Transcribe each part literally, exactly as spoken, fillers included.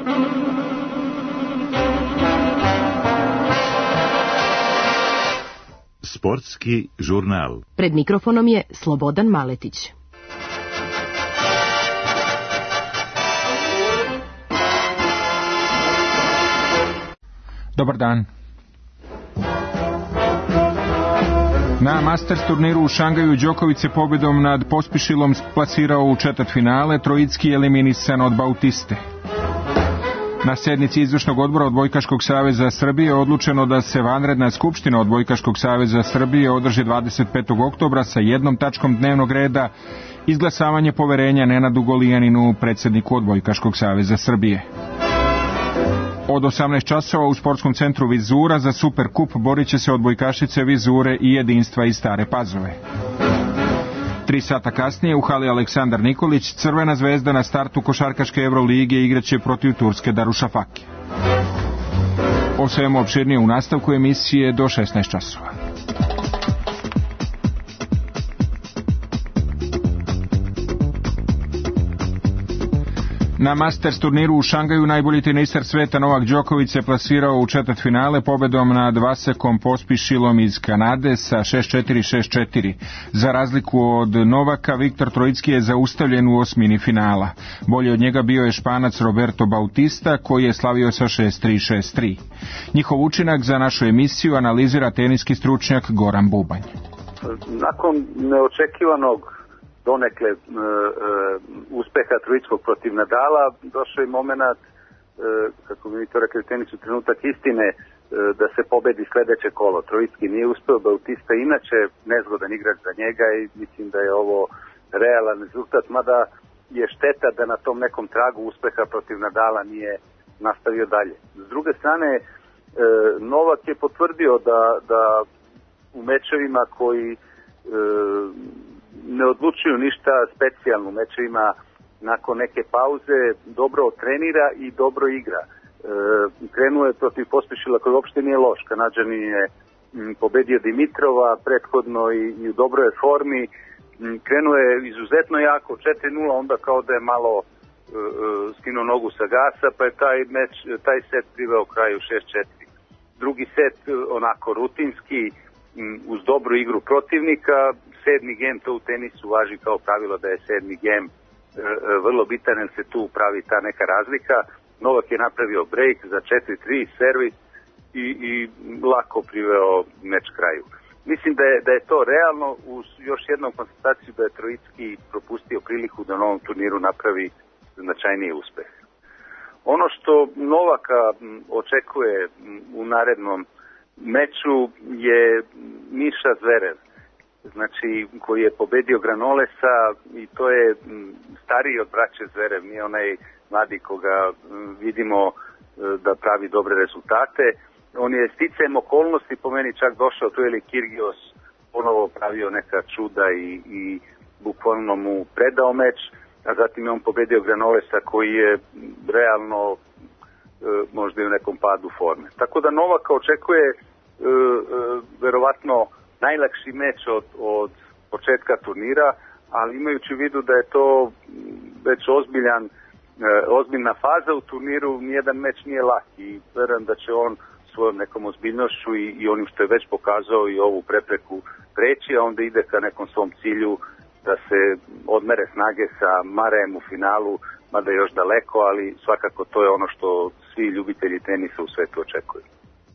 Sportski žurnal. Pred mikrofonom je Slobodan Maletić. Dobar dan. Na Masters turniru u Šangaju Đoković se pobjedom nad Pospišilom plasirao u četvrtfinale, Trojicki eliminisan od Bautiste. Na sjednici izvršnog odbora Odbojkaškog saveza Srbije odlučeno da se vanredna skupština Odbojkaškog saveza Srbije održi dvadeset petog oktobra sa jednom tačkom dnevnog reda, izglasavanje poverenja Nenadu Golijaninu, predsjedniku Odbojkaškog saveza Srbije. Od osamnaest časova u sportskom centru Vizura za Superkup borit će se odbojkašice Vizure i Jedinstva iz Stare Pazove. Tri sata kasnije u hali Aleksandar Nikolić Crvena zvezda na startu košarkaške Evrolige igraće protiv turske Darušafake. O svemu opširnije u nastavku emisije do šesnaest časova. Na Masters turniru u Šangaju najbolji teniser sveta Novak Đoković se plasirao u četvrtfinale pobedom nad Vasekom Pospišilom iz Kanade sa šest četiri šest četiri. Za razliku od Novaka, Viktor Trojicki je zaustavljen u osmini finala. Bolji od njega bio je Španac Roberto Bautista koji je slavio sa šest tri šest tri. Njihov učinak za našu emisiju analizira teniski stručnjak Goran Bubanj. Nakon neočekivanog donekle e, e, uspeha Trojickog protiv Nadala, došao je moment, e, kako bi mi to rekli, tenisu trenutak istine, e, da se pobedi sledeće kolo. Trojicki nije uspeo, Bautista inače nezgodan igrač za njega i mislim da je ovo realan rezultat, mada je šteta da na tom nekom tragu uspeha protiv Nadala nije nastavio dalje. S druge strane, e, Novak je potvrdio da, da u mečevima koji e, ne odlučuju ništa specijalno u mečevima nakon neke pauze, dobro trenira i dobro igra. E, krenuo je protiv Pospišila koji uopšte nije loš. Kanadžanin je m, pobedio Dimitrova prethodno i, i u dobroj formi. M, krenuo je izuzetno jako, četiri nula, onda kao da je malo e, skinuo nogu sa gasa, pa je taj, meč, taj set priveo kraju šest četiri. Drugi set onako rutinski, m, uz dobru igru protivnika. Sedmi gem, to u tenisu važi kao pravilo da je sedmi gem e, vrlo bitan, jer se tu pravi ta neka razlika. Novak je napravio break za četiri tri servis i, i lako priveo meč kraju. Mislim da je, da je to realno, uz još jednom konstataciju da je Trojicki propustio priliku da na ovom turniru napravi značajniji uspeh. Ono što Novaka očekuje u narednom meču je Miša Zverev, znači koji je pobedio Granolesa i to je stariji od braće Zverev, nije onaj mladi koga vidimo da pravi dobre rezultate. On je sticajem okolnosti po meni čak došao, tu je Kyrgios ponovo pravio neka čuda i, i bukvalno mu predao meč, a zatim je on pobedio Granolesa koji je realno možda i u nekom padu forme. Tako da Novaka očekuje verovatno najlakši meč od, od početka turnira, ali imajući u vidu da je to već ozbiljan, ozbiljna faza u turniru, nijedan meč nije lak i verujem da će on svojom nekom ozbiljnošću i, i onim što je već pokazao i ovu prepreku preći, a onda ide ka nekom svom cilju da se odmere snage sa Marejem u finalu, mada je još daleko, ali svakako to je ono što svi ljubitelji tenisa u svetu očekuju.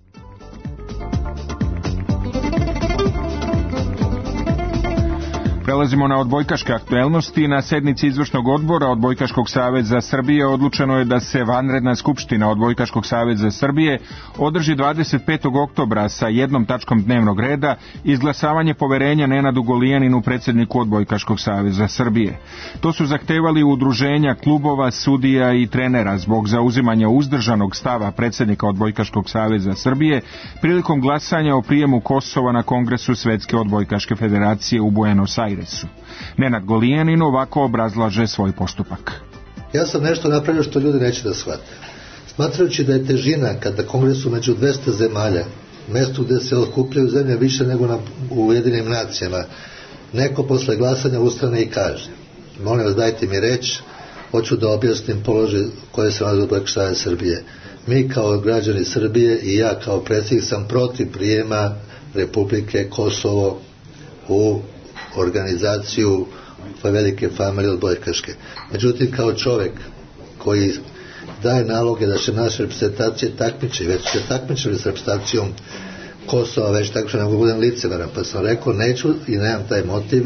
Prelazimo na odbojkaške aktuelnosti. Na sednici izvršnog odbora Odbojkaškog saveza Srbije odlučeno je da se vanredna skupština Odbojkaškog saveza Srbije održi dvadeset petog oktobra sa jednom tačkom dnevnog reda, izglasavanje poverenja Nenadu Golijaninu, predsjedniku Odbojkaškog saveza Srbije. To su zahtevali udruženja klubova, sudija i trenera zbog zauzimanja uzdržanog stava predsjednika Odbojkaškog saveza Srbije prilikom glasanja o prijemu Kosova na Kongresu Svetske odbojkaške federacije u Buenos Airesu. Nenad Golijanin ovako obrazlaže svoj postupak. Ja sam nešto napravio što ljudi neće da shvate. Smatrajući da je težina kada Kongresu među dvesta zemalja, mesto gde se okupljaju zemlje više nego na Ujedinjenim nacijama, neko posle glasanja ustane i kaže: molim vas, dajte mi reč, hoću da objasnim položaj koje se nalazi u Odbojkaškoj Srbije. Mi kao građani Srbije i ja kao predsjednik sam protiv prijema Republike Kosovo u organizaciju velike familije odbojkaške. Međutim, kao čovjek koji daje naloge da se naše reprezentacije takmiče, već se takmičili s reprezentacijom Kosova, već tako što ne mogu budem licemeran, pa sam rekao neću i nemam taj motiv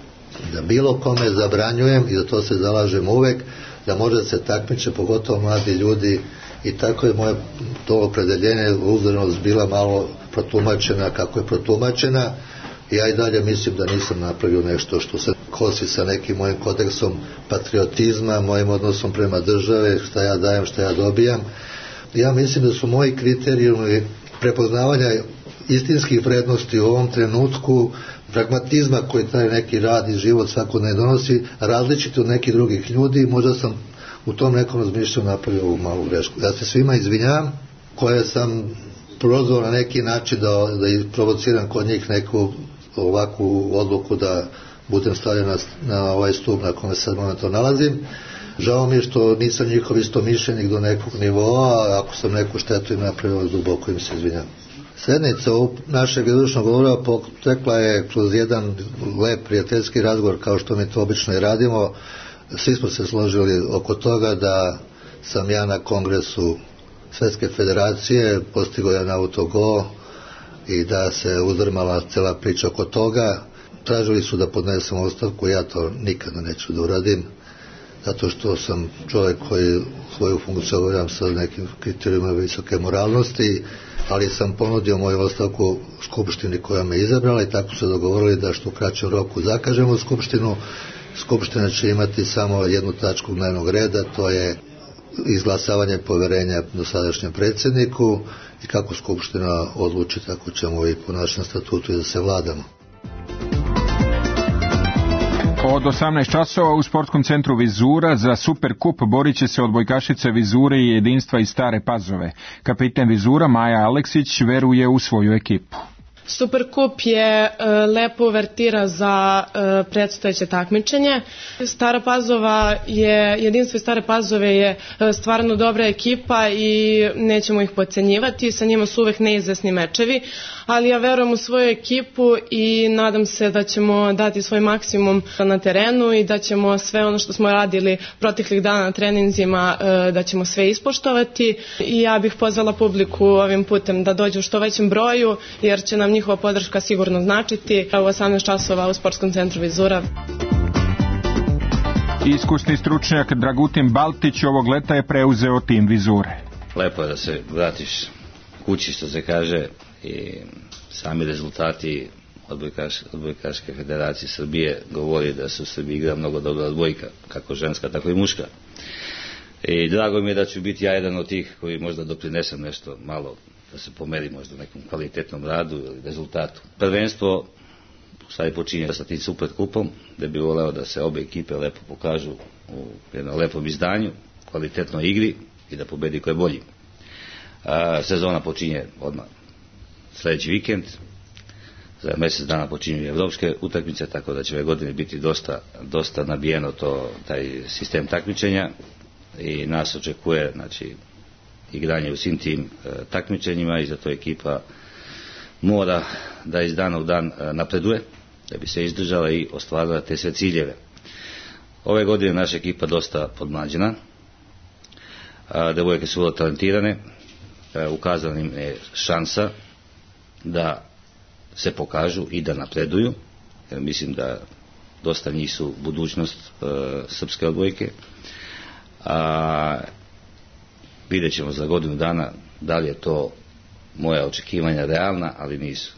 da bilo kome zabranjujem i da to se zalažem uvek, da može da se takmiče, pogotovo mladi ljudi, i tako je moje to opredeljenje uzornost bila malo protumačena kako je protumačena. Ja i dalje mislim da nisam napravio nešto što se kosi sa nekim mojim kodeksom patriotizma, mojim odnosom prema države, šta ja dajem, šta ja dobijam. Ja mislim da su moji kriterijumi prepoznavanja istinskih vrednosti u ovom trenutku, pragmatizma koji taj neki rad i život svakodnevno donosi, različiti od nekih drugih ljudi. Možda sam u tom nekom razmišljanju napravio ovu malu grešku. Ja se svima izvinjam koje sam prozvao na neki način da, da provociram kod njih neku ovakvu odluku da budem stavljen na, na ovaj stup na kome sad momentalno nalazim. Žao mi je što nisam njihov istomišljenik do nekog nivoa, a ako sam neku štetu im napravio, duboko im se izvinjam. Sednica ovog našeg izvršnog govora potekla je kroz jedan lep prijateljski razgovor, kao što mi to obično i radimo. Svi smo se složili oko toga da sam ja na kongresu Svetske federacije postigao jedan autogol i da se uzdrmala cela priča oko toga. Tražili su da podnesem ostavku, ja to nikada neću da uradim, zato što sam čovjek koji svoju funkciju obavljam sa nekim kriterijima visoke moralnosti, ali sam ponudio moju ostavku Skupštini koja me izabrala i tako su dogovorili da što u kraćem roku zakažemo Skupštinu. Skupština će imati samo jednu tačku dnevnog reda, to je izglasavanje poverenja dosadašnjem predsjedniku i kako Skupština odluči, tako ćemo i po našem statutu i da se vladamo. Od osamnaest časova u sportskom centru Vizura za Superkup borit će se odbojkašice Vizure i Jedinstva iz Stare Pazove. Kapiten Vizura Maja Aleksić veruje u svoju ekipu. Superkup je e, lepo uvertira za e, predstojeće takmičenje. Stara Pazova je, Jedinstvo iz Stare Pazove je e, stvarno dobra ekipa i nećemo ih podcenjivati, sa njima su uvek neizvesni mečevi, ali ja verujem u svoju ekipu i nadam se da ćemo dati svoj maksimum na terenu i da ćemo sve ono što smo radili proteklih dana na treninzima, e, da ćemo sve ispoštovati i ja bih pozvala publiku ovim putem da dođe u što većem broju, jer će nam njihova podrška sigurno značiti. U osamnaest časova u sportskom centru Vizura. Iskusni stručnjak Dragutin Baltić ovog leta je preuzeo tim Vizure. Lepo je da se vratiš kući, što se kaže, i sami rezultati odbojkaš, odbojkaške federacije Srbije govori da se u Srbiji igra mnogo dobra odbojka, kako ženska, tako i muška. I drago mi je da ću biti ja jedan od tih koji možda doprinesem nešto malo, da se pomeri možda nekom kvalitetnom radu ili rezultatu. Prvenstvo sad počinje sa tim Superkupom, da bi voleo da se obe ekipe lepo pokažu u jednom lepom izdanju, kvalitetnoj igri i da pobedi ko je bolji. A, sezona počinje odmah sljedeći vikend, za mjesec dana počinju evropske utakmice, tako da će ove godine biti dosta, dosta nabijeno to, taj sistem takmičenja i nas očekuje, znači, igranje u svim tim e, takmičenjima i zato ekipa mora da iz dana u dan e, napreduje, da bi se izdržala i ostvarila te sve ciljeve. Ove godine naša ekipa dosta podmlađena, devojke su vrlo talentirane, e, ukazana im je šansa da se pokažu i da napreduju, jer mislim da dosta njih su budućnost e, srpske odbojke. A vidjet ćemo za godinu dana da li je to moja očekivanja realna, ali nisu.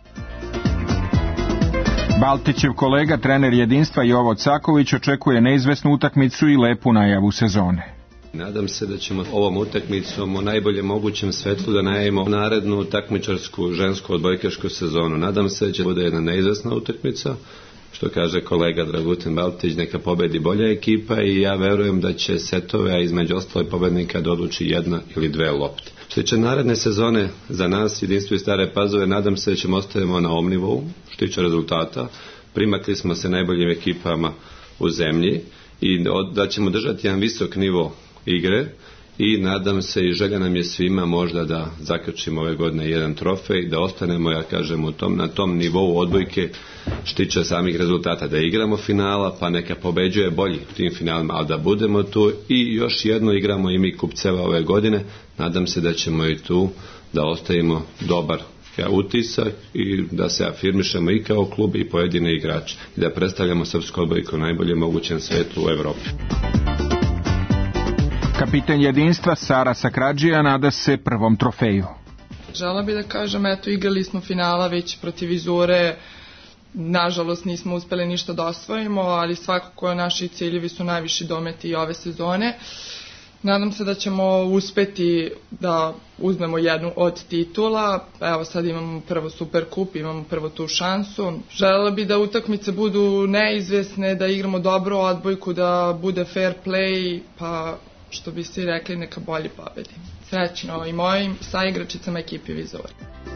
Baltićev kolega, trener Jedinstva Jovo Caković, očekuje neizvesnu utakmicu i lepu najavu sezone. Nadam se da ćemo ovom utakmicom u najboljem mogućem svetlu da najavimo narednu takmičarsku žensku odbojkašku sezonu. Nadam se da će bude jedna neizvesna utakmica, što kaže kolega Dragutin Baltić, neka pobedi bolja ekipa i ja verujem da će setove, a između ostalih pobednika da odluči jedna ili dve lopte. Što tiče naredne sezone za nas, Jedinstvo iz Stare Pazove, nadam se da ćemo ostavimo na ovom nivou, što tiče rezultata. Primakli smo se najboljim ekipama u zemlji i da ćemo držati jedan visok nivo igre i nadam se i želja nam je svima možda da zaključimo ove godine jedan trofej, da ostanemo, ja kažem, u tom, na tom nivou odbojke štiče samih rezultata, da igramo finala, pa neka pobeđuje bolji u tim finalima, ali da budemo tu i još jedno igramo i mi kupceva ove godine, nadam se da ćemo i tu da ostavimo dobar utisak i da se afirmišemo i kao klub i pojedine igrače i da predstavljamo srpsku odbojku u najboljem mogućem svetu u Evropi. Kapitan jedinstva Sara Sakradžija nada se prvom trofeju. Žela bi da kažem, eto, igrali smo finala već protiv Vizure, nažalost nismo uspeli ništa da osvojimo, ali svakako naši ciljevi su najviši dometi i ove sezone. Nadam se da ćemo uspeti da uzmemo jednu od titula. Evo sad imamo prvo Superkup, imamo prvo tu šansu. Želela bi da utakmice budu neizvesne, da igramo dobru odbojku, da bude fair play, pa što bi svi rekli, neka bolji pobedi. Srećno i mojim saigračicama ekipi Vizora.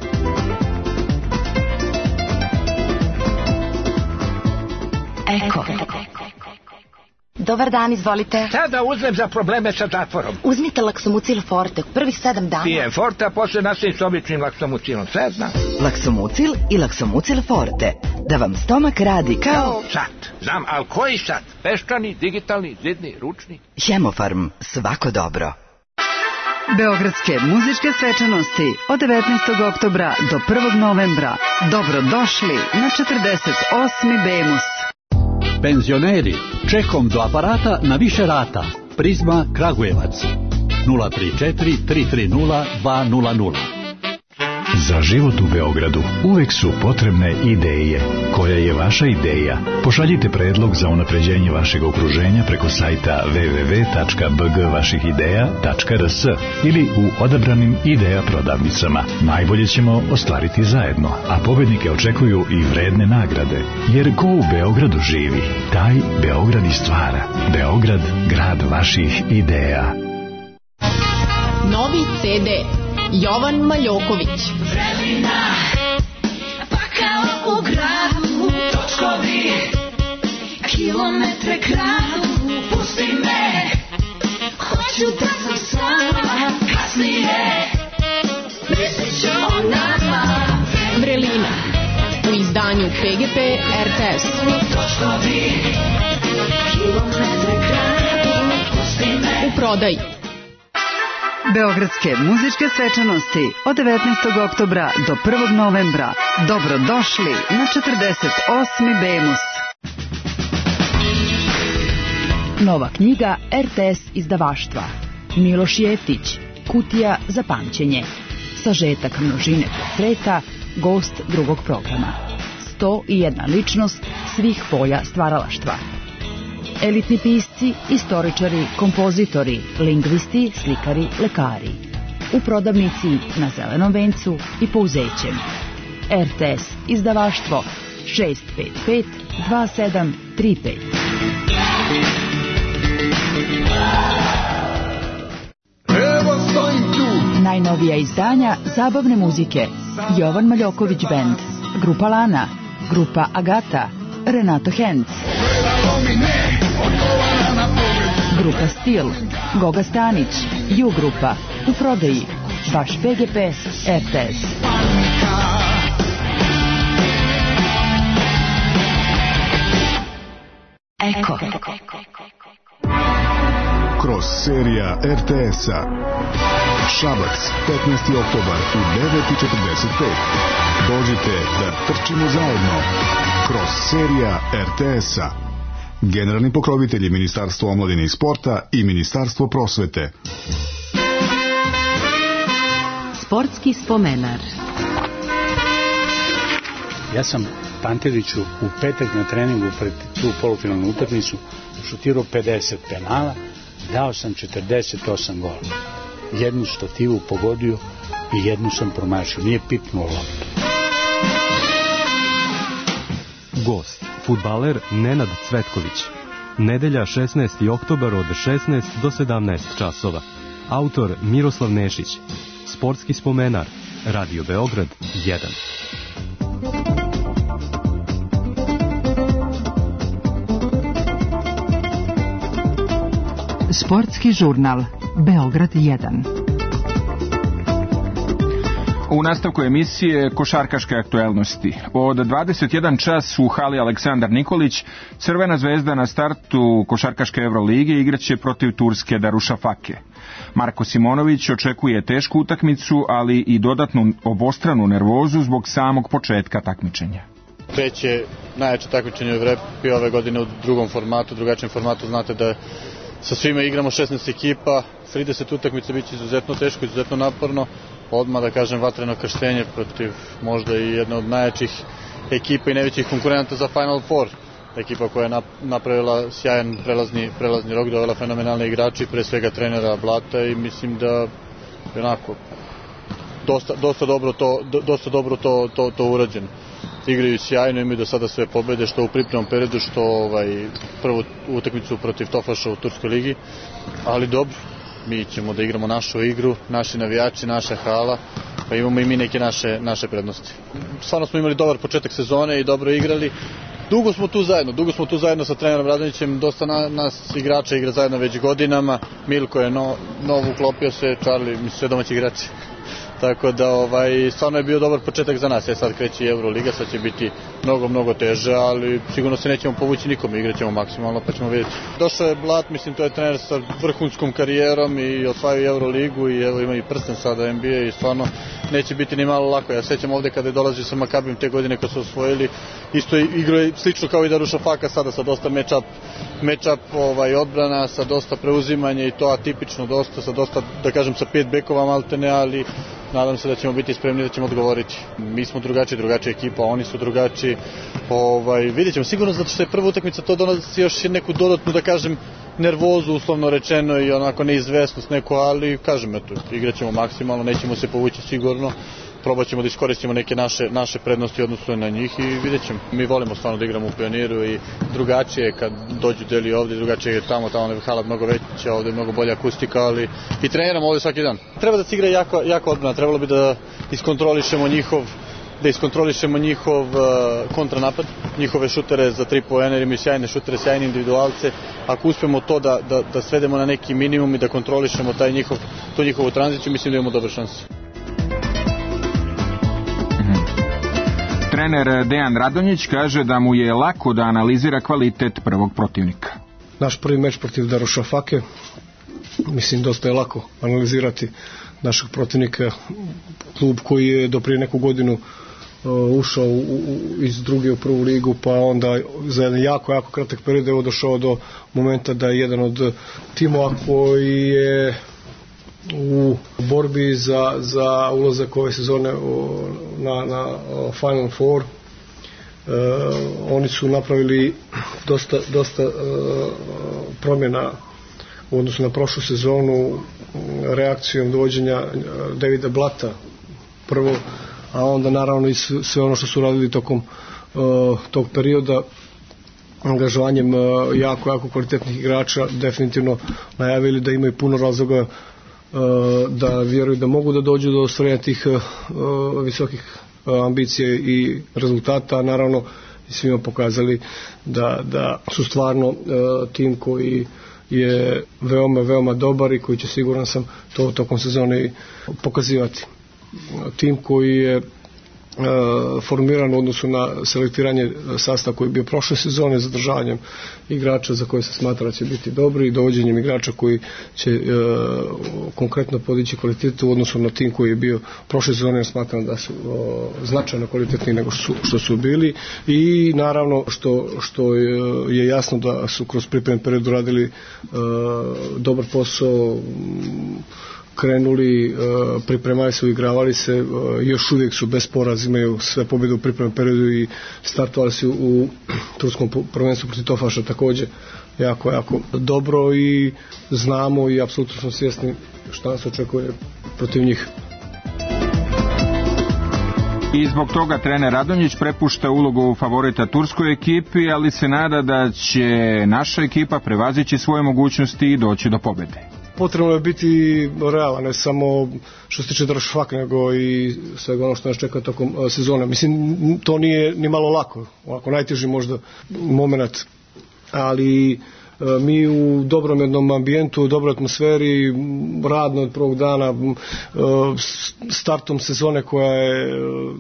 Eko. Dobar dan, izvolite. Šta da uzmem za probleme sa zatvorom? Uzmite Laksomucil Forte, prvih sedam dana. Pijem Forte, a posle nastavim s običnim Laksomucilom, sve znam. Laksomucil i Laksomucil Forte. Da vam stomak radi kao... Kao sat. Znam, ali koji sat? Peščani, digitalni, zidni, ručni? Hemofarm, svako dobro. Beogradske muzičke svečanosti od devetnaestog oktobra do prvog novembra. Dobrodošli na četrdeset osmi Bemus. Penzioneri, čekom do aparata na više rata. Prizma Kragujevac nula tri četiri tri tri nula dva nula nula. Za život u Beogradu uvek su potrebne ideje. Koja je vaša ideja? Pošaljite predlog za unapređenje vašeg okruženja preko sajta w w w tačka b g vaših ideja tačka r s ili u odabranim ideja prodavnicama. Najbolje ćemo ostvariti zajedno, a pobednike očekuju i vredne nagrade. Jer ko u Beogradu živi, taj Beograd i stvara. Beograd, grad vaših ideja. Novi ce de Jovan Maljoković. Vremena, pa kao u gradu, točkovi, kilometre kradu, pusti me, hoću da sam sama, kasnije, mislit ću o nama. Vrelina, u izdanju pe ge pe er te es. Točkovi, kilometre kradu, pusti me. U prodaji. Beogradske muzičke svečanosti od devetnaestog oktobra do prvog novembra. Dobrodošli na četrdeset osmi Bemus. Nova knjiga er te es izdavaštva. Miloš Jeftić, Kutija za pamćenje. Sažetak množine portreta, gost drugog programa. sto i jedna ličnost svih polja stvaralaštva. Elitni pisci, istoričari, kompozitori, lingvisti, slikari, lekari. U prodavnici na Zelenom vencu i Pouzećem. er te es izdavaštvo šest pet pet dva sedam tri pet. Evo stojim tu. Najnovija izdanja zabavne muzike. Jovan Maljoković Band, Grupa Lana, Grupa Agata, Renato Henc. Grupa Stil, Goga Stanić, Ju Grupa, u prodaji, vaš pe ge pe, er te es. Eko. Kroz serija er te es-a. Šabac, petnaesti oktobar u devet i četrdeset pet. Dođite da trčimo zajedno. Kroz serija er te es-a. Generalni pokrovitelji Ministarstvo omladine i sporta i Ministarstvo prosvete. Sportski spomenar. Ja sam Panteriću u petak na treningu pred tu polufinalnu utakmicu šutirao pedeset penala, dao sam četrdeset osam gola. Jednu stativu pogodio i jednu sam promašio. Nije pipnuo loptu. Gost, fudbaler Nenad Cvetković. Nedelja šesnaesti oktobar od šesnaest do sedamnaest časova. Autor Miroslav Nešić. Sportski spomenar. Radio Beograd jedan. Sportski žurnal Beograd jedan. U nastavku emisije košarkaške aktuelnosti. Od dvadeset jedan čas u hali Aleksandar Nikolić Crvena zvezda na startu košarkaške Evrolige igraće protiv turske Darušafake. Marko Simonović očekuje tešku utakmicu, ali i dodatnu obostranu nervozu zbog samog početka takmičenja. Treće najjače takmičenje u Evropi ove godine u drugom formatu, drugačijem formatu. Znate da sa svima igramo šesnaest ekipa, trideset utakmica biće izuzetno teško, izuzetno naporno. Odmah da kažem vatreno krštenje protiv možda i jedne od najjačih ekipa i najvećih konkurenta za Final Four. Ekipa koja je napravila sjajan prelazni, prelazni rok, dovela fenomenalne igrače, pre svega trenera Blata, i mislim da je onako dosta, dosta dobro to, dosta dobro to, to, to urađeno. Igraju sjajno, imaju do sada sve pobede, što u pripremnom periodu, što ovaj, prvu utakmicu protiv Tofaša u Turskoj ligi, ali dobro. Mi ćemo da igramo našu igru, naši navijači, naša hala, pa imamo i mi neke naše, naše prednosti. Stvarno smo imali dobar početak sezone i dobro igrali. Dugo smo tu zajedno, dugo smo tu zajedno sa trenerom Radonjićem, dosta na, nas igrača igra zajedno već godinama. Milko je no, nov uklopio se, Charlie, mislim sve domaći igrači. Tako da ovaj, stvarno je bio dobar početak za nas. Je sad kreće i Euroliga, sad će biti mnogo, mnogo teže, ali sigurno se nećemo povući nikome, igrat ćemo maksimalno, pa ćemo vidjeti. Došao je Blat, mislim to je trener sa vrhunskom karijerom i osvajaju Euroligu i evo ima i prsten sada N B A i stvarno neće biti ni malo lako. Ja sećam ovde kada je dolazio sa Makabim te godine kad su osvojili, isto igro je slično kao i Darušafaka sada sa dosta match-up, match-up ovaj, odbrana, sa dosta preuzimanja i to atipično dosta, sa dosta, da kažem, sa pet bekova maltene, ali nadam se da ćemo biti spremni, da ćemo odgovoriti. Mi smo drugačiji, drugačija ekipa, oni su drugačiji. Ovaj, vidjet ćemo, sigurno zato što je prva utakmica, to donosi još neku dodatnu, da kažem, nervozu, uslovno rečeno, i onako neizvesnost neku, ali kažem, eto, igrat ćemo maksimalno, nećemo se povući sigurno. Probat ćemo da iskoristimo neke naše, naše prednosti odnosno na njih i vidjet ćemo. Mi volimo stvarno da igramo u Pioniru i drugačije kad dođu deli ovdje, drugačije je tamo, tamo je hala mnogo veća, ovdje je mnogo bolja akustika, ali i treniramo ovdje svaki dan. Treba da se igra jako, jako odbrana, trebalo bi da iskontrolišemo njihov da iskontrolišemo njihov uh, kontranapad, njihove šutere za tri poena, jer imaju sjajne šutere, sjajne individualce. Ako uspemo to da, da, da svedemo na neki minimum i da kontrolišemo taj njihov, tu njihovu tranziciju, mislim da imamo dobre šanse. Trener Dejan Radonjić kaže da mu je lako da analizira kvalitet prvog protivnika. Naš prvi meč protiv Darušafake, mislim dosta je lako analizirati našeg protivnika, klub koji je do prije neku godinu uh, ušao u, u, iz druge u prvu ligu, pa onda za jedan jako, jako kratak period je došao do momenta da je jedan od timova koji je u borbi za, za ulazak ove sezone na, na Final Four. Uh, oni su napravili dosta, dosta uh, promjena u odnosu na prošlu sezonu, reakcijom dovođenja Davida Blata prvo, a onda naravno i sve ono što su radili tokom uh, tog perioda, angažovanjem uh, jako, jako kvalitetnih igrača, definitivno najavili da imaju puno razloga da vjeruju da mogu da dođu do ostvarenja tih uh, visokih uh, ambicija i rezultata. Naravno svima pokazali da, da su stvarno uh, tim koji je veoma, veoma dobar i koji će, siguran sam, to tokom sezone pokazivati. Tim koji je formiran u odnosu na selektiranje sastava koji je bio prošle sezone, zadržavanjem igrača za koje se smatra da će biti dobri i dovođenjem igrača koji će e, konkretno podići kvalitetu u odnosu na tim koji je bio prošle sezone, smatram da su o, značajno kvalitetniji nego što su, što su bili, i naravno što, što je, je jasno da su kroz pripremni period radili e, dobar posao, krenuli, pripremali se, igravali se, još uvijek su bez poraza, imaju sve pobjede u pripremnom periodu i startovali su u turskom prvenstvu protiv Tofaša također jako, jako dobro, i znamo i apsolutno smo svjesni šta nas očekuje protiv njih. I zbog toga trener Radonjić prepušta ulogu favorita turskoj ekipi, ali se nada da će naša ekipa prevazići svoje mogućnosti i doći do pobjede. Potrebno je biti realan, ne samo što se tiče Darušafake, nego i svega ono što nas čeka tokom sezone. Mislim, to nije ni malo lako, ovako najteži možda moment, ali mi u dobrom jednom ambijentu, u dobroj atmosferi, radno od prvog dana, startom sezone koja je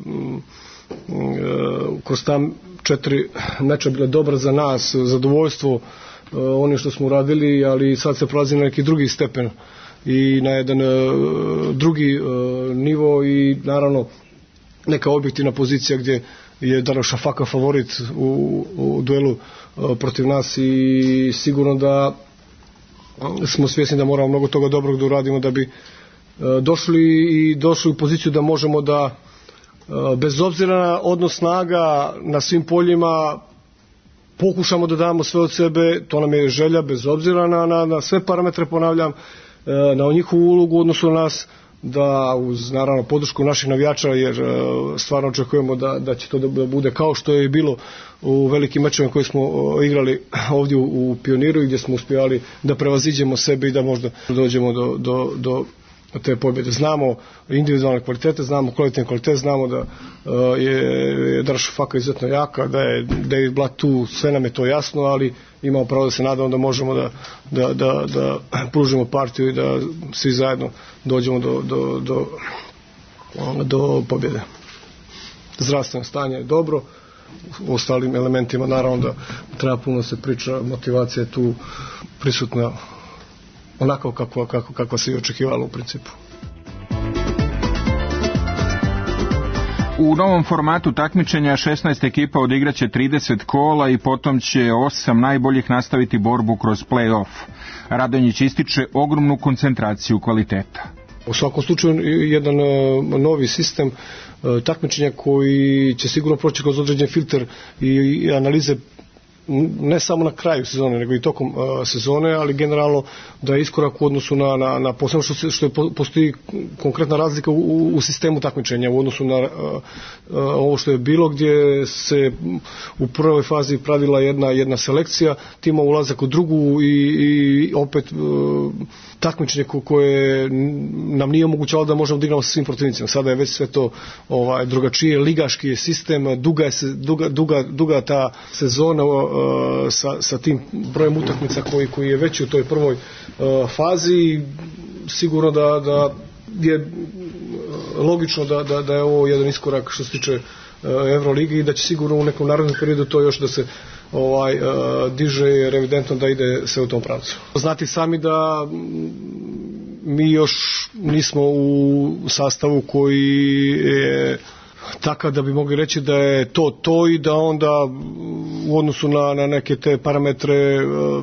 kroz tam četiri meča bila dobra za nas, zadovoljstvo onim što smo uradili, ali sad se prelazi na neki drugi stepen i na jedan drugi nivo i naravno neka objektivna pozicija gdje je Darušafaka favorit u, u duelu protiv nas i sigurno da smo svjesni da moramo mnogo toga dobrog da uradimo da bi došli i došli u poziciju da možemo da bez obzira na odnos snaga na svim poljima pokušamo da damo sve od sebe, to nam je želja bez obzira na, na, na sve parametre, ponavljam, na njihovu ulogu u odnosu na nas, da uz naravno podršku naših navijača, jer stvarno očekujemo da, da će to da bude kao što je bilo u velikim mečevima koje smo igrali ovdje u, u Pioniru, gdje smo uspjeli da prevaziđemo sebe i da možda dođemo do, do, do te pobjede. Znamo individualne kvalitete, znamo kvalitetne kvalitete, znamo da uh, je Darušafaka izuzetno jaka, da je David Blatt tu, sve nam je to jasno, ali imamo pravo da se nadamo da možemo da, da, da, da pružimo partiju i da svi zajedno dođemo do, do, do, do pobjede. Zdravstveno stanje je dobro, u ostalim elementima naravno da treba puno se priča, motivacija je tu prisutna onako kako, kako, kako se i očekivalo u principu. U novom formatu takmičenja šesnaest ekipa odigraće trideset kola i potom će osam najboljih nastaviti borbu kroz play-off. Radonjić ističe ogromnu koncentraciju kvaliteta. U svakom slučaju jedan novi sistem takmičenja koji će sigurno proći kroz određen filter i analize ne samo na kraju sezone, nego i tokom uh, sezone, ali generalno da je iskorak u odnosu na, na, na posebno što, se, što je, postoji konkretna razlika u, u sistemu takmičenja u odnosu na uh, uh, ovo što je bilo, gdje se u prvoj fazi pravila jedna, jedna selekcija, tima ulazak u drugu i, i opet uh, takmičenje koje nam nije omogućavalo da možemo da igramo sa svim protivnicima. Sada je već sve to ovaj, drugačije, ligaški sistem, duga, je, duga, duga, duga ta sezona uh, sa, sa tim brojem utakmica koji, koji je veći u toj prvoj uh, fazi. Sigurno da, da je logično da, da, da je ovo jedan iskorak što se tiče uh, Euroligi i da će sigurno u nekom narednom periodu to još da se ovaj uh, diže, jer evidentno da ide sve u tom pravcu. Znati sami da mi još nismo u sastavu koji je takav da bi mogli reći da je to to i da onda u odnosu na, na neke te parametre uh,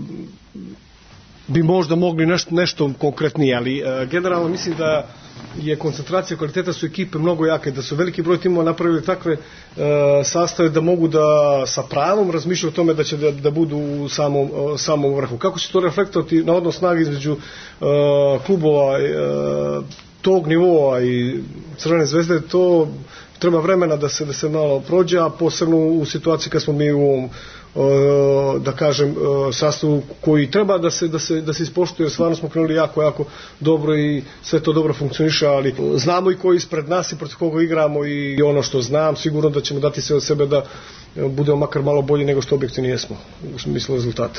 bi možda mogli nešto, nešto konkretnije, ali uh, generalno mislim da je koncentracija kvaliteta su ekipe mnogo jake, da su veliki broj timova napravili takve e, sastave da mogu da sa pravom razmišljaju o tome da će da, da budu u samom, e, samom vrhu. Kako će to reflektovati na odnos snage između e, klubova e, tog nivoa i Crvene zvezde, to treba vremena da se, da se malo prođe, a posebno u situaciji kad smo mi u ovom da kažem sastavu koji treba da se, da se, da se ispoštuje. Stvarno smo krenuli jako, jako dobro i sve to dobro funkcioniše, ali znamo i koji ispred nas i protiv koga igramo i ono što znam, sigurno da ćemo dati sve od sebe da budemo makar malo bolji nego što objektivni jesmo u smislu rezultata.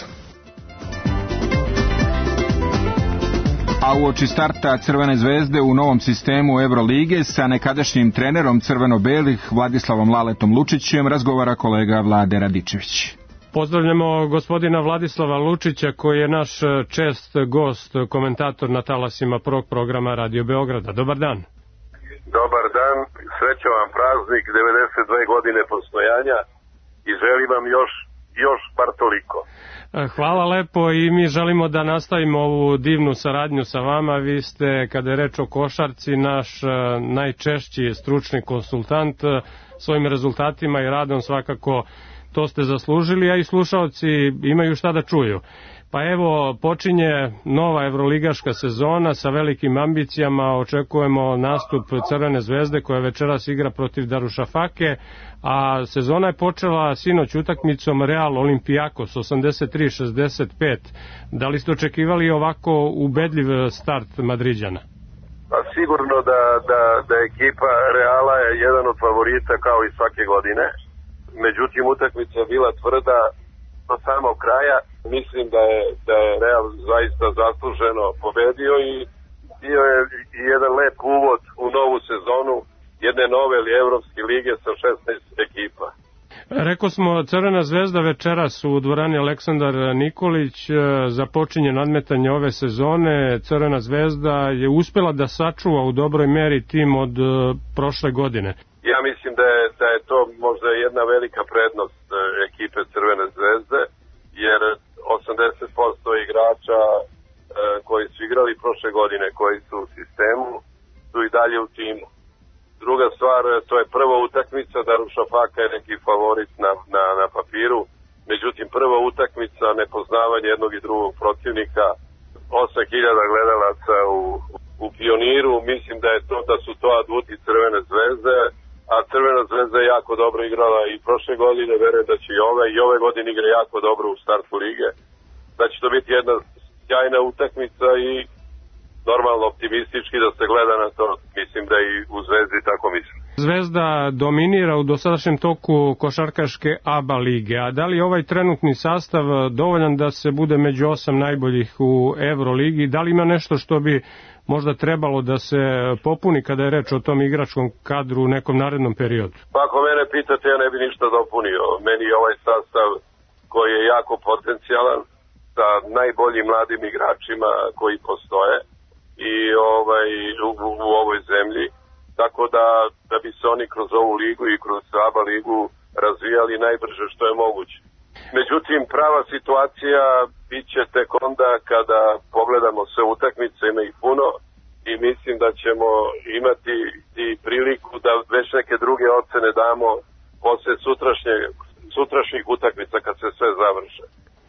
A uoči starta Crvene zvezde u novom sistemu Evrolige sa nekadašnjim trenerom crveno-belih Vladislavom Laletom Lučićem razgovara kolega Vlade Radičević. Pozdravljamo gospodina Vladislava Lučića koji je naš čest gost, komentator na talasima prvog programa Radio Beograda. Dobar dan. Dobar dan, srećan vam praznik, devedeset dve godine postojanja i želim vam još, još bar toliko. Hvala lepo i mi želimo da nastavimo ovu divnu saradnju sa vama. Vi ste, kada je reč o košarci, naš najčešći stručni konsultant. Svojim rezultatima i radom svakako to ste zaslužili, a i slušaoci imaju šta da čuju. Pa evo, počinje nova evroligaška sezona sa velikim ambicijama. Očekujemo nastup Crvene zvezde koja večeras igra protiv Darušafake, a sezona je počela sinoć utakmicom Real Olimpijakos osamdeset tri šezdeset pet. Da li ste očekivali ovako ubedljiv start Madriđana? Pa sigurno da, da, da ekipa Reala je jedan od favorita kao i svake godine. Međutim, utakmica je bila tvrda do samog kraja Mislim da je, da je Real zaista zasluženo pobedio i bio je i jedan lep uvod u novu sezonu jedne nove li Evropske lige sa šesnaest ekipa. Rekao smo, Crvena zvezda večeras u dvorani Aleksandar Nikolić započinje nadmetanje ove sezone. Crvena zvezda je uspela da sačuva u dobroj meri tim od prošle godine. Ja mislim da je, da je to možda jedna velika prednost ekipe Crvene zvezde, jer osamdeset posto igrača koji su igrali prošle godine, koji su u sistemu, su i dalje u timu. Druga stvar, to je prva utakmica, Darušafaka je neki favorit na, na, na papiru, međutim prva utakmica, nepoznavanje jednog i drugog protivnika, osam hiljada gledalaca u, u Pioniru, mislim da je to, da su to aduti Crvene zvezde, a Crvena zvezda je jako dobro igrala i prošle godine, verujem da će i ove, i ove godine igra jako dobro u startu lige, da će to biti jedna sjajna utakmica i normalno optimistički da se gleda na to, mislim da i u Zvezdi tako mislim. Zvezda dominira u dosadašnjem toku košarkaške A B A lige, a da li ovaj trenutni sastav dovoljan da se bude među osam najboljih u Euroligi? Da li ima nešto što bi možda trebalo da se popuni kada je reč o tom igračkom kadru u nekom narednom periodu? Pa ako mene pitate, ja ne bi ništa dopunio. Meni je ovaj sastav koji je jako potencijalan sa najboljim mladim igračima koji postoje i ovaj u, u ovoj zemlji, tako da, da bi se oni kroz ovu ligu i kroz A B A ligu razvijali najbrže što je moguće. Međutim, prava situacija bit će tek onda kada pogledamo sve utakmice, ima ih puno i mislim da ćemo imati i priliku da već neke druge ocene damo posle sutrašnje, sutrašnjih utakmica kad se sve završe.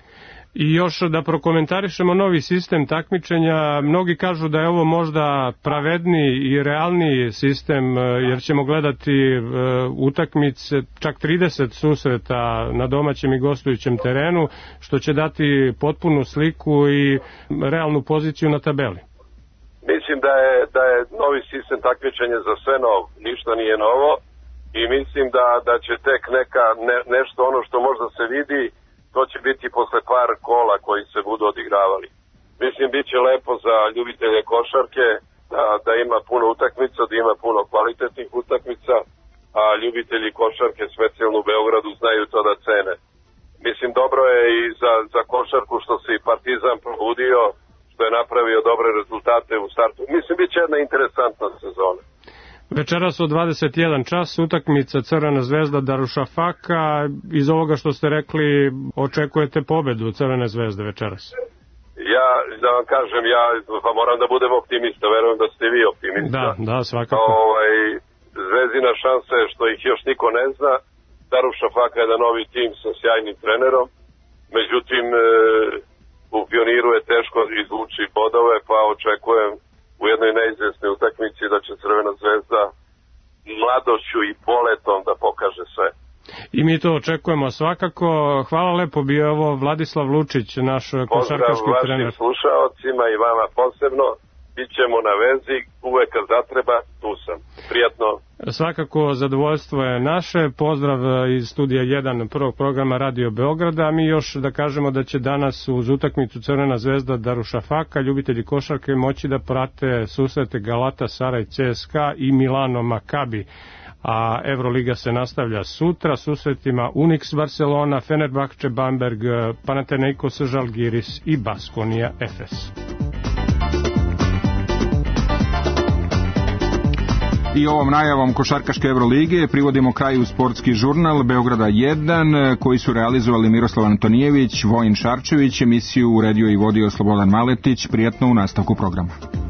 I još da prokomentarišemo novi sistem takmičenja, mnogi kažu da je ovo možda pravedniji i realniji sistem, jer ćemo gledati utakmice, čak trideset susreta na domaćem i gostujućem terenu, što će dati potpunu sliku i realnu poziciju na tabeli. Mislim da je, da je novi sistem takmičenja za sve nov, ništa nije novo i mislim da, da će tek neka, ne, nešto ono što možda se vidi, to će biti posle par kola koji se budu odigravali. Mislim, bit će lepo za ljubitelje košarke da, da ima puno utakmica, da ima puno kvalitetnih utakmica, a ljubitelji košarke, specijalno u Beogradu, znaju to da cene. Mislim, dobro je i za, za košarku što se i Partizan probudio, što je napravio dobre rezultate u startu. Mislim, bit će jedna interesantna sezona. Večeras od dvadeset jedan čas utakmica Crvena zvezda Darušafaka. Iz ovoga što ste rekli, očekujete pobedu Crvene zvezde večeras? Ja, da vam kažem, ja pa moram da budem optimista, verujem da ste vi optimista. Da, da, svakako. Ovaj, Zvezdina šansa je što ih još niko ne zna. Darušafaka je jedan novi tim sa sjajnim trenerom, međutim u Pioniru je teško izvući bodove, pa očekujem u jednoj neizvjesnoj utakmici da će Crvena zvezda mladošću i poletom da pokaže sve. I mi to očekujemo svakako. Hvala lepo, bio je ovo Vladislav Lučić, naš košarkaški trener. Pozdrav vašim slušaocima i vama posebno. Bićemo na vezi, uvek kad zatreba, tu sam. Prijatno. Svakako zadovoljstvo je naše. Pozdrav iz studija jedan prvog programa Radio Beograda. Mi još da kažemo da će danas uz utakmicu Crvena zvezda Darušafaka ljubitelji košarke moći da prate susrete Galatasaraj C S K A i Milano Makabi. A Euroliga se nastavlja sutra susretima Unix Barcelona, Fenerbahče Bamberg, Panathinaikos Žalgiris i Baskonia Efes. I ovom najavom košarkaške Evrolige privodimo kraju sportski žurnal Beograda jedan, koji su realizovali Miroslav Antonijević, Vojin Šarčević, emisiju uredio i vodio Slobodan Maletić. Prijatno u nastavku programa.